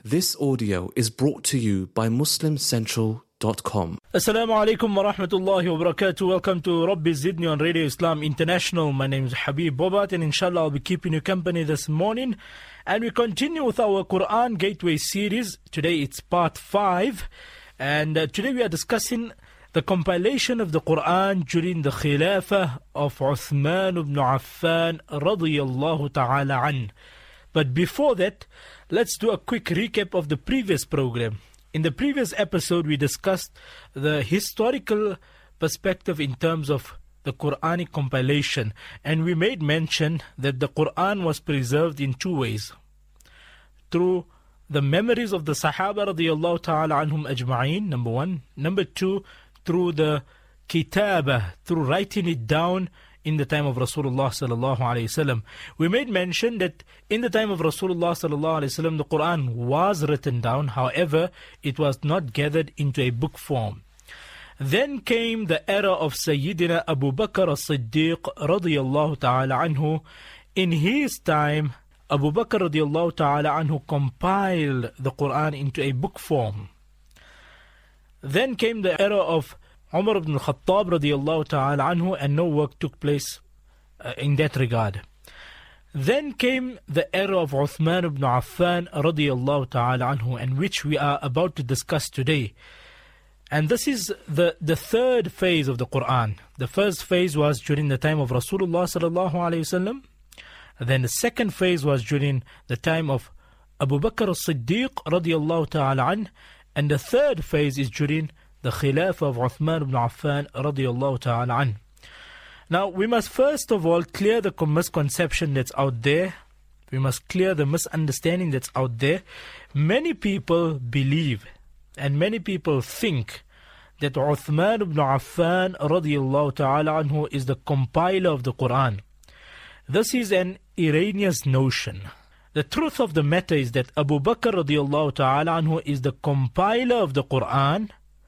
This audio is brought to you by MuslimCentral.com. Assalamu alaikum wa rahmatullahi wa barakatuh. Welcome to Rabbi Zidni on Radio Islam International. My name is Habib Bobat, and inshallah I'll be keeping you company this morning. And we continue with our Quran Gateway series. Today it's part 5. And today we are discussing the compilation of the Quran during the Khilafah of Uthman ibn Affan radiyallahu ta'ala an. But before that, let's do a quick recap of the previous program. In the previous episode, we discussed the historical perspective in terms of the Quranic compilation. And we made mention that the Quran was preserved in two ways. Through the memories of the Sahaba radiyallahu ta'ala anhum ajma'een, number one. Number two, through the kitabah, through writing it down in the time of Rasulullah sallallahu alayhi wasallam. We made mention that in the time of Rasulullah sallallahu alayhi wasallam, the Quran was written down. However, it was not gathered into a book form. Then came the era of Sayyidina Abu Bakr as-Siddiq radiyallahu ta'ala anhu. In his time, Abu Bakr radiyallahu ta'ala anhu compiled the Quran into a book form. Then came the era of Umar ibn al-Khattab radiyallahu ta'ala anhu, and no work took place in that regard. Then came the era of Uthman ibn Affan radiyallahu ta'ala anhu, and which we are about to discuss today. And this is the third phase of the Quran. The first phase was during the time of Rasulullah sallallahu alayhi wasallam. Then the second phase was during the time of Abu Bakr as-Siddiq radiyallahu ta'ala an. And the third phase is during the Khilafah of Uthman ibn Affan radiyallahu ta'ala an. Now, we must first of all clear the misconception that's out there. We must clear the misunderstanding that's out there. Many people believe and many people think that Uthman ibn Affan radiyallahu ta'ala anhu is the compiler of the Quran. This is an erroneous notion. The truth of the matter is that Abu Bakr radiyallahu ta'ala anhu is the compiler of the Quran,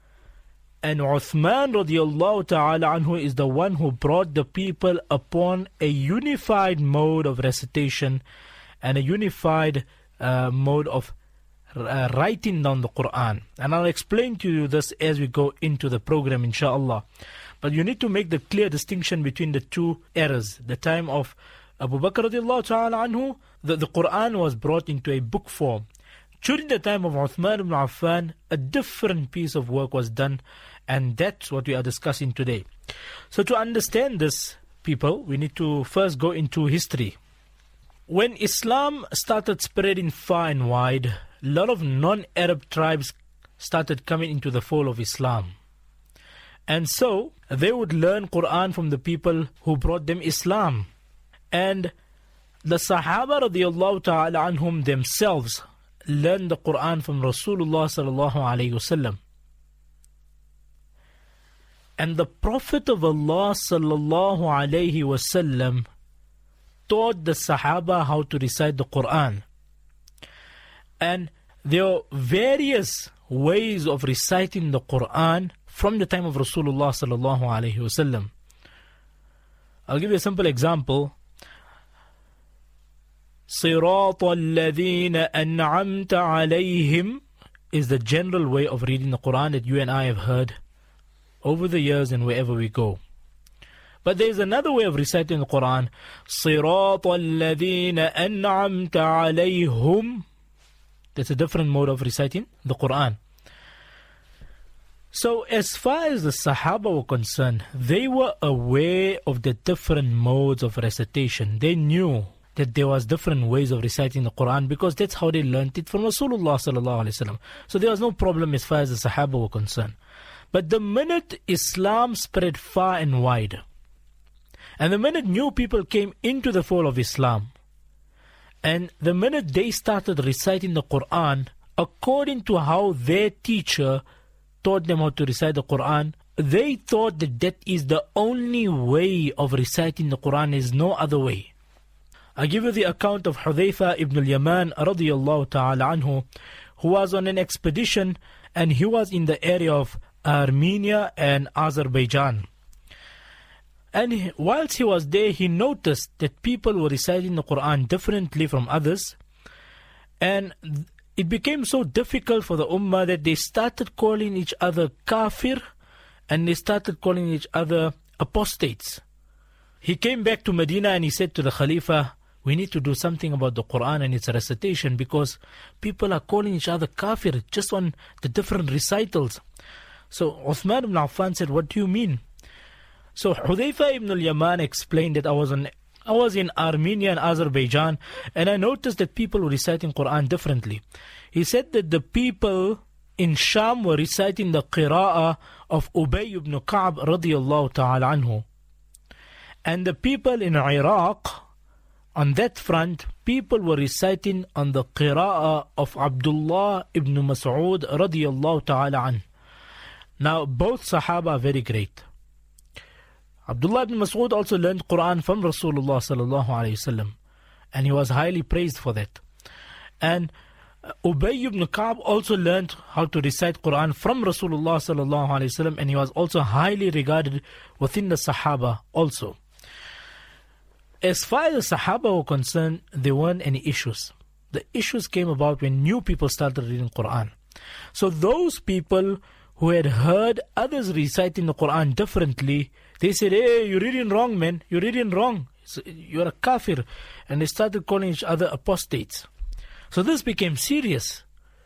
and Uthman radiyallahu ta'ala anhu is the one who brought the people upon a unified mode of recitation and a unified mode of writing down the Quran. And I'll explain to you this as we go into the program, inshallah. But you need to make the clear distinction between the two eras. The time of Abu Bakr radiallahu ta'ala anhu, the Quran was brought into a book form. During the time of Uthman ibn Affan, a different piece of work was done, and that's what we are discussing today. So to understand this, people, we need to first go into history. When Islam started spreading far and wide, a lot of non-Arab tribes started coming into the fold of Islam. And so, they would learn Quran from the people who brought them Islam. And the Sahaba radiyallahu ta'ala anhum themselves learned the Quran from Rasulullah sallallahu alayhi wasallam. And the Prophet of Allah sallallahu alayhi wasallam taught the Sahaba how to recite the Quran. And there are various ways of reciting the Quran from the time of Rasulullah sallallahu alayhi wasallam. I'll give you a simple example. صراط الذين أنعمت عليهم is the general way of reading the Quran that you and I have heard over the years and wherever we go. But there is another way of reciting the Quran. صراط الذين أنعمت عليهم. That's a different mode of reciting the Quran. So as far as the Sahaba were concerned, they were aware of the different modes of recitation. They knew that there was different ways of reciting the Quran because that's how they learned it from Rasulullah sallallahu alaihi wasallam. So there was no problem as far as the Sahaba were concerned. But the minute Islam spread far and wide, and the minute new people came into the fold of Islam, and the minute they started reciting the Quran according to how their teacher taught them how to recite the Quran, they thought that that is the only way of reciting the Quran. Is no other way. I give you the account of Hudhayfa ibn al-Yaman radiyallahu ta'ala anhu, who was on an expedition, and he was in the area of Armenia and Azerbaijan. And whilst he was there, he noticed that people were reciting the Quran differently from others. And it became so difficult for the ummah that they started calling each other kafir and they started calling each other apostates. He came back to Medina and he said to the Khalifa, we need to do something about the Quran and its recitation because people are calling each other kafir just on the different recitals. So Uthman ibn Affan said, what do you mean? So Hudhayfa ibn al-Yaman explained that I was in Armenia and Azerbaijan and I noticed that people were reciting Quran differently. He said that the people in Sham were reciting the qira'ah of Ubay ibn Ka'b radiyallahu ta'ala anhu. And the people in Iraq, on that front, people were reciting on the qira'ah of Abdullah ibn Mas'ud radiyallahu ta'ala anhu. Now both Sahaba are very great. Abdullah ibn Mas'ud also learned Quran from Rasulullah sallallahu alayhi wasallam, and he was highly praised for that. And Ubay ibn Ka'b also learned how to recite Quran from Rasulullah sallallahu alayhi wasallam, and he was also highly regarded within the Sahaba also. As far as the Sahaba were concerned, there weren't any issues. The issues came about when new people started reading Quran. So those people who had heard others reciting the Quran differently, they said, hey, you're reading wrong, man. You're reading wrong. You're a kafir. And they started calling each other apostates. So this became serious.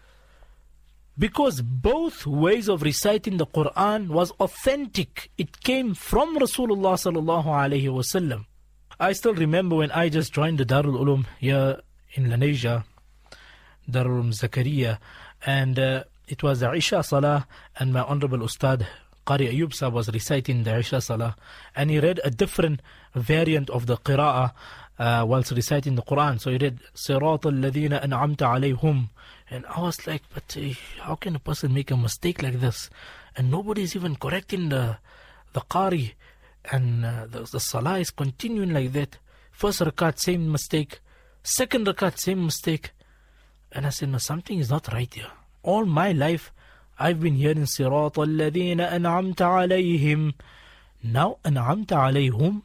Because both ways of reciting the Quran was authentic. It came from Rasulullah sallallahu alayhi wasallam. I still remember when I just joined the Darul Ulum here in Lenasia, Darul Ulum Zakaria, and it was the Isha Salah, and my Honorable Ustad Qari Ayub Sahib was reciting the Isha Salah, and he read a different variant of the Qira'ah whilst reciting the Quran. So he read Sirat al-Ladhina an'amta alayhum, and I was like, but how can a person make a mistake like this? And nobody is even correcting the Qari, and the Salah is continuing like that. First rakat, same mistake. Second rakat, same mistake. And I said, no, something is not right here. All my life, I've been hearing Sirat al-Ladhina an'amta alayhim. Now an'amta alayhum.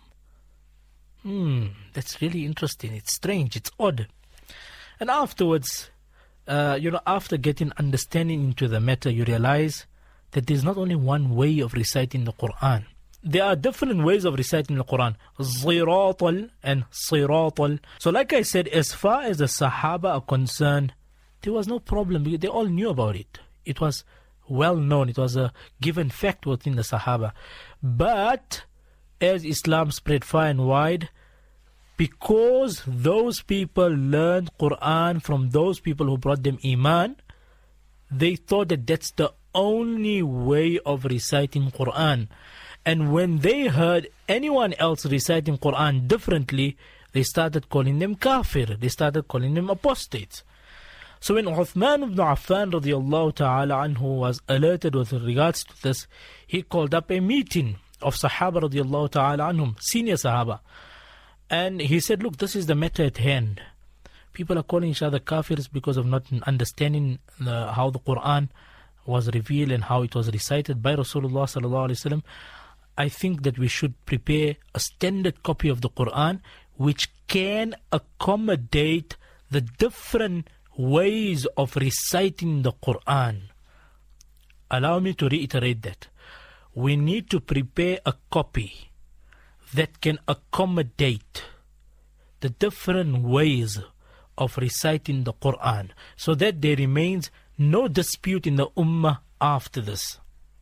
That's really interesting. It's strange. It's odd. And afterwards, after getting understanding into the matter, you realize that there's not only one way of reciting the Quran. There are different ways of reciting the Quran. Ziratal and Siratal. So like I said, as far as the Sahaba are concerned, there was no problem because they all knew about it. It was well known. It was a given fact within the Sahaba. But as Islam spread far and wide, because those people learned Quran from those people who brought them Iman, they thought that that's the only way of reciting Quran. And when they heard anyone else reciting Quran differently, they started calling them kafir. They started calling them apostates. So when Uthman ibn Affan radiyallahu ta'ala anhu was alerted with regards to this, he called up a meeting of Sahaba radiyallahu ta'ala anhum, senior Sahaba. And he said, look, this is the matter at hand. People are calling each other kafirs because of not understanding how the Quran was revealed and how it was recited by Rasulullah sallallahu alaihi wasallam. I think that we should prepare a standard copy of the Quran which can accommodate the different ways of reciting the Quran. Allow me to reiterate that. We need to prepare a copy that can accommodate the different ways of reciting the Quran so that there remains no dispute in the Ummah after this.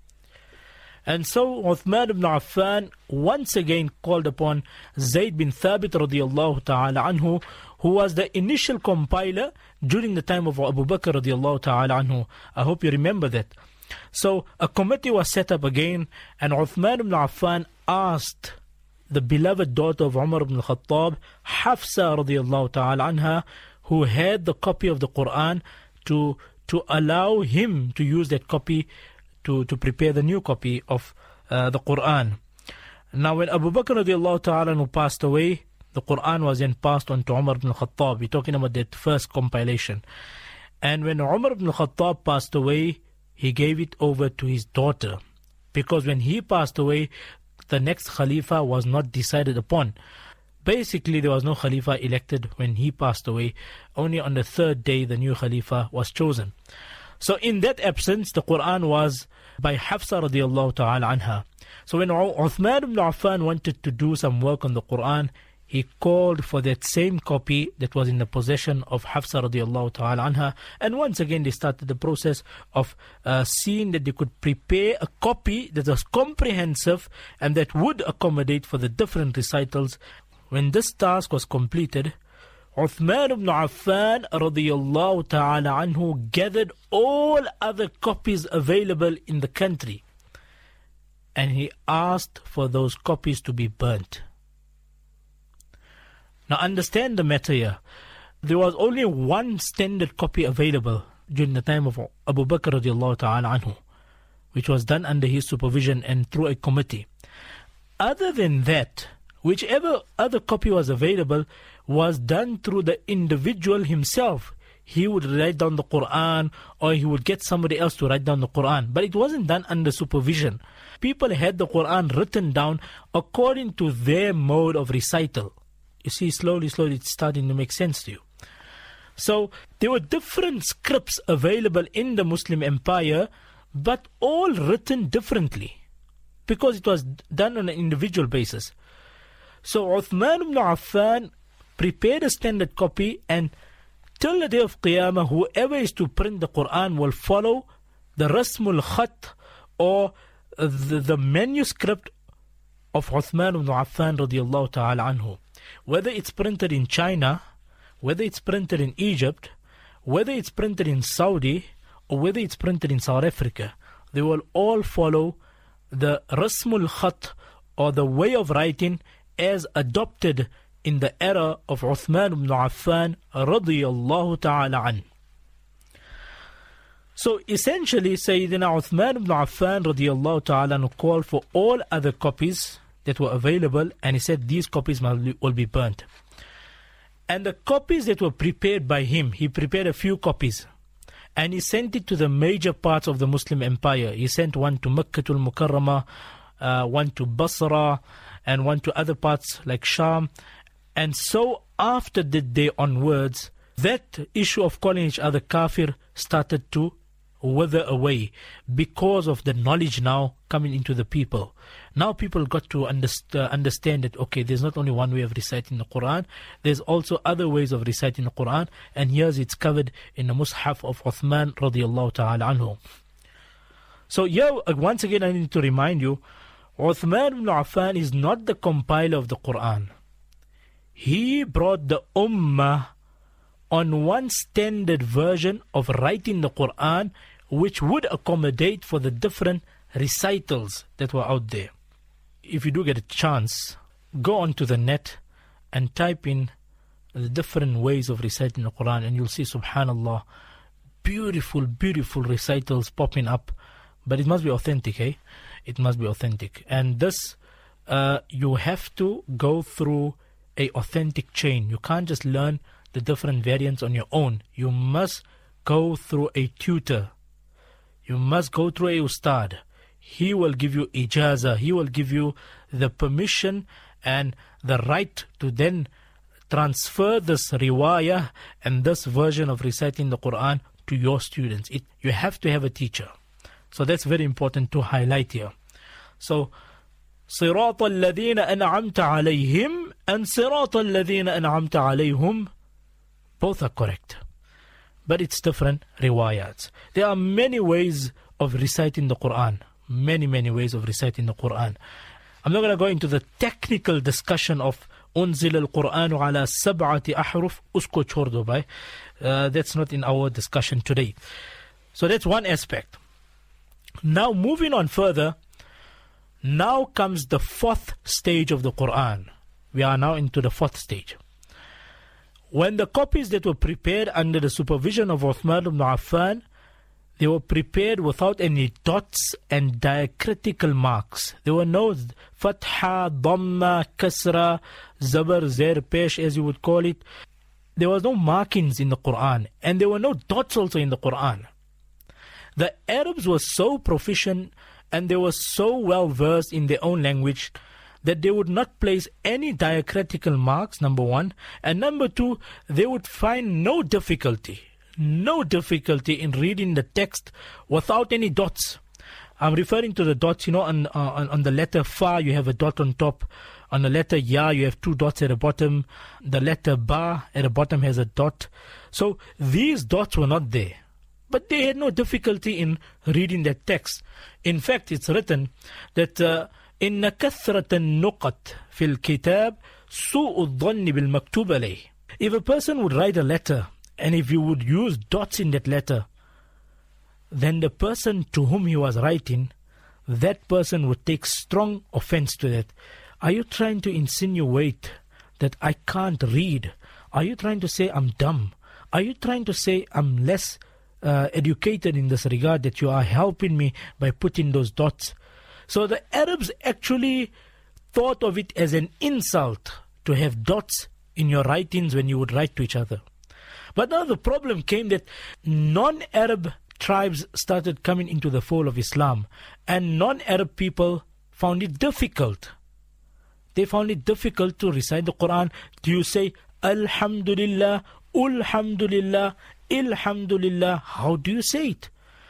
And so Uthman ibn Affan once again called upon Zayd bin Thabit radiyallahu ta'ala anhu, who was the initial compiler during the time of Abu Bakr radiyallahu ta'ala anhu. I hope you remember that. So a committee was set up again, and Uthman ibn Affan asked the beloved daughter of Umar ibn Khattab, Hafsa radiyallahu ta'ala anha, who had the copy of the Quran, to allow him to use that copy to prepare the new copy of the Quran. Now when Abu Bakr radiallahu ta'ala passed away, the Quran was then passed on to Umar ibn Khattab. We're talking about that first compilation. And when Umar ibn Khattab passed away, he gave it over to his daughter. Because when he passed away, the next Khalifa was not decided upon. Basically, there was no Khalifa elected when he passed away. Only on the third day, the new Khalifa was chosen. So in that absence, the Quran was by Hafsa radiallahu ta'ala anha. So when Uthman ibn Affan wanted to do some work on the Quran, he called for that same copy that was in the possession of Hafsa radiallahu ta'ala anha. And once again, they started the process of seeing that they could prepare a copy that was comprehensive and that would accommodate for the different recitals. When this task was completed, Uthman ibn Affan radiyallahu ta'ala anhu gathered all other copies available in the country, and he asked for those copies to be burnt. Now understand the matter here. There was only one standard copy available during the time of Abu Bakr radiyallahu ta'ala anhu, which was done under his supervision and through a committee. Other than that, whichever other copy was available was done through the individual himself. He would write down the Quran, or he would get somebody else to write down the Quran. But it wasn't done under supervision. People had the Quran written down according to their mode of recital. You see, slowly it's starting to make sense to you. So there were different scripts available in the Muslim Empire, but all written differently, because it was done on an individual basis. So Uthman ibn Affan prepared a standard copy, and till the day of Qiyamah, whoever is to print the Quran will follow the Rasmul Khat, or the manuscript of Uthman ibn Affan radiyallahu ta'ala anhu. Whether it's printed in China, whether it's printed in Egypt, whether it's printed in Saudi, or whether it's printed in South Africa, they will all follow the Rasmul Khat, or the way of writing as adopted in the era of Uthman ibn Affan radiyallahu ta'ala an. So essentially, Sayyidina Uthman ibn Affan radiyallahu ta'ala an called for all other copies that were available, and he said these copies will be burnt. And the copies that were prepared by him, he prepared a few copies, and he sent it to the major parts of the Muslim Empire. He sent one to Makkatul Mukarramah, one to Basra, and one to other parts like Sham. And so after that day onwards, that issue of calling each other kafir started to wither away, because of the knowledge now coming into the people. Now people got to understand that, okay, there's not only one way of reciting the Quran, there's also other ways of reciting the Quran, and here's it's covered in the Mus'haf of Uthman radiyallahu ta'ala anhu. So here, once again, I need to remind you, Uthman ibn Affan is not the compiler of the Quran. He brought the Ummah on one standard version of writing the Quran, which would accommodate for the different recitals that were out there. If you do get a chance, go onto the net and type in the different ways of reciting the Quran, and you'll see, subhanallah, beautiful recitals popping up. But it must be authentic, eh? It must be authentic. And this, you have to go through a authentic chain. You can't just learn the different variants on your own. You must go through a tutor. You must go through a ustad. He will give you ijazah. He will give you the permission and the right to then transfer this riwayah and this version of reciting the Quran to your students. You have to have a teacher. So that's very important to highlight here. So, صراط الذين أنعمت عليهم and صراط الذين أنعمت عليهم, both are correct, but it's different riwayats. There are many ways of reciting the Quran. Many ways of reciting the Quran. I'm not going to go into the technical discussion of أنزل القرآن على سبعة أحرف. Usko chhod do bhai. That's not in our discussion today. So that's one aspect. Now moving on further, now comes the fourth stage of the Quran. We are now into the fourth stage. When the copies that were prepared under the supervision of Uthman ibn Affan, they were prepared without any dots and diacritical marks. There were no fatha, dhamma, kasra, zabar, zer, pesh, as you would call it. There was no markings in the Quran, and there were no dots also in the Quran. The Arabs were so proficient and they were so well versed in their own language that they would not place any diacritical marks, number one, and number two, they would find no difficulty in reading the text without any dots. I'm referring to the dots, on the letter Fa, you have a dot on top. On the letter Ya, you have 2 dots at the bottom. The letter Ba at the bottom has a dot. So these dots were not there. But they had no difficulty in reading that text. In fact, it's written that إن كثرة النقط في الكتاب سوء الظن بالمكتوب عليه. If a person would write a letter, and if you would use dots in that letter, then the person to whom he was writing, that person would take strong offense to that. Are you trying to insinuate that I can't read? Are you trying to say I'm dumb? Are you trying to say I'm less educated in this regard, that you are helping me by putting those dots? So the Arabs actually thought of it as an insult to have dots in your writings when you would write to each other. But now the problem came that non-Arab tribes started coming into the fold of Islam, and non-Arab people found it difficult. They found it difficult to recite the Quran. Do you say Alhamdulillah, Ulhamdulillah, Ilhamdulillah? How do you say it?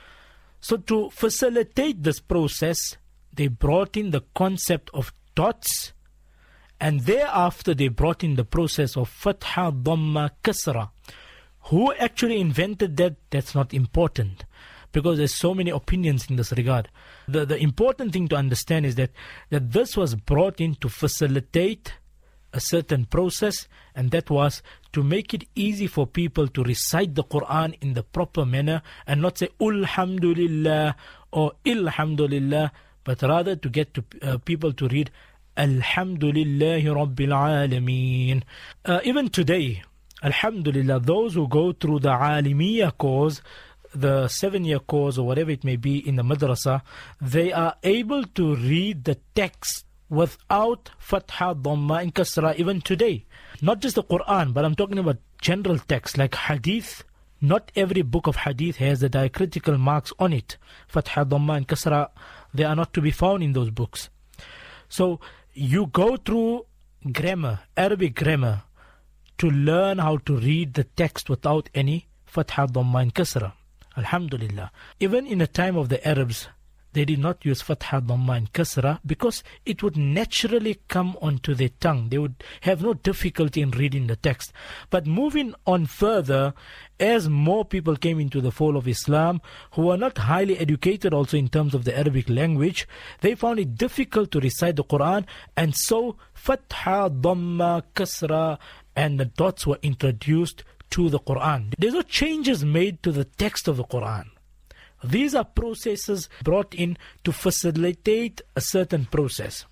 So to facilitate this process, they brought in the concept of dots, and thereafter they brought in the process of Fatha, Dhamma, Kasra. Who actually invented that? That's not important, because there's so many opinions in this regard. The important thing to understand is that this was brought in to facilitate a certain process, and that was to make it easy for people to recite the Quran in the proper manner and not say Ulhamdulillah or Ilhamdulillah, but rather to get to people to read Alhamdulillahi Rabbil Alameen. Even today, Alhamdulillah, those who go through the Alimiyya course, the 7-year course or whatever it may be in the madrasa, they are able to read the text without Fatha, Dhamma and Kasra even today. Not just the Quran, but I'm talking about general text like Hadith. Not every book of Hadith has the diacritical marks on it. Fatha, Dhamma and Kasra, they are not to be found in those books. So you go through grammar, Arabic grammar, to learn how to read the text without any Fatha, Dhamma and Kasra. Alhamdulillah. Even in the time of the Arabs, they did not use Fatha, Dhamma and Kasra because it would naturally come onto their tongue. They would have no difficulty in reading the text. But moving on further, as more people came into the fold of Islam, who were not highly educated also in terms of the Arabic language, they found it difficult to recite the Quran, and so Fatha, Dhamma, Kasra and the dots were introduced to the Quran. There's no changes made to the text of the Quran. These are processes brought in to facilitate a certain process.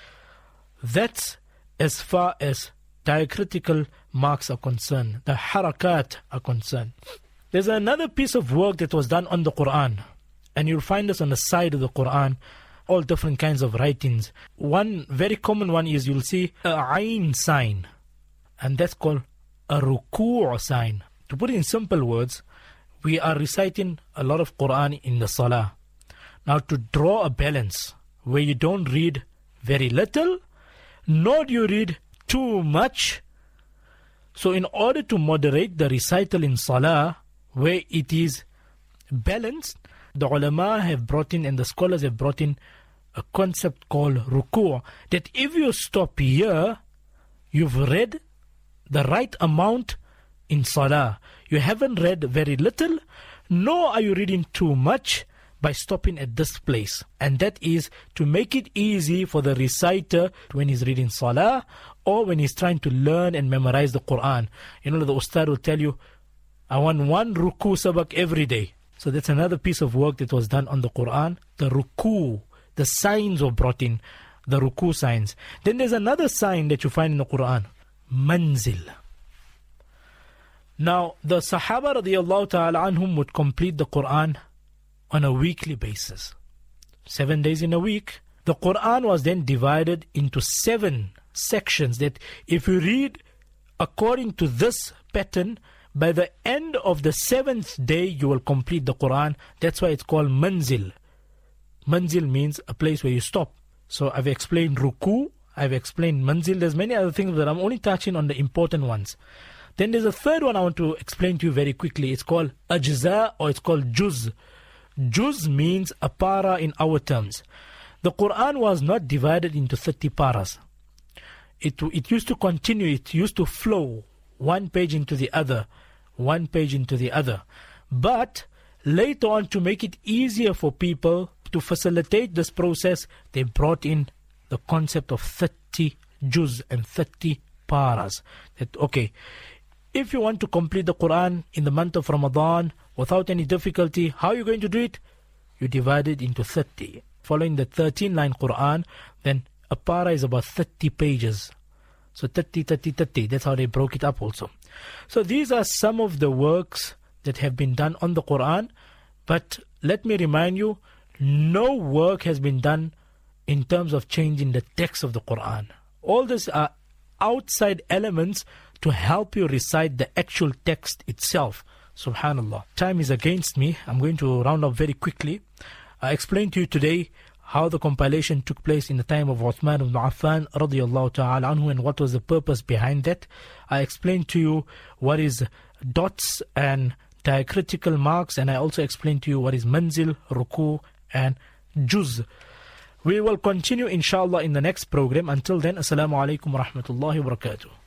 That's as far as diacritical marks are concerned, the harakat are concerned. There's another piece of work that was done on the Quran, and you'll find this on the side of the Quran, all different kinds of writings. One very common one is you'll see a Ain sign, and that's called a Ruku' sign. To put it in simple words, we are reciting a lot of Quran in the Salah. Now to draw a balance where you don't read very little, nor do you read too much. So in order to moderate the recital in Salah, where it is balanced, the ulama have brought in and the scholars have brought in a concept called Ruku', that if you stop here, you've read the right amount in Salah. You haven't read very little, nor are you reading too much by stopping at this place. And that is to make it easy for the reciter when he's reading Salah or when he's trying to learn and memorize the Quran. You know, the Ustad will tell you, I want 1 Ruku sabak every day. So that's another piece of work that was done on the Quran. The Ruku, the signs were brought in, the Ruku signs. Then there's another sign that you find in the Quran, Manzil. Now, the Sahaba radiallahu ta'ala anhum would complete the Quran on a weekly basis. 7 days in a week. The Quran was then divided into 7 sections that if you read according to this pattern, by the end of the 7th day you will complete the Quran. That's why it's called Manzil. Manzil means a place where you stop. So I've explained Ruku, I've explained manzil. There's many other things, but I'm only touching on the important ones. Then there's a third one I want to explain to you very quickly. It's called ajza, or it's called juz. Juz means a para in our terms. The Quran was not divided into 30 paras. It used to continue, it used to flow one page into the other, one page into the other. But later on, to make it easier for people, to facilitate this process, they brought in the concept of 30 juz and 30 paras. That, okay, if you want to complete the Quran in the month of Ramadan without any difficulty, how are you going to do it? You divide it into 30. Following the 13-line Quran, then a para is about 30 pages. So 30, 30, 30. That's how they broke it up also. So these are some of the works that have been done on the Quran. But let me remind you, no work has been done in terms of changing the text of the Quran. All these are outside elements to help you recite the actual text itself. Subhanallah. Time is against me. I'm going to round up very quickly. I explained to you today how the compilation took place in the time of Uthman ibn Affan radiyallahu ta'ala anhu, and what was the purpose behind that. I explained to you what is dots and diacritical marks, and I also explained to you what is manzil, ruku and juz. We will continue inshallah in the next program. Until then, assalamu alaikum wa rahmatullahi wa barakatuh.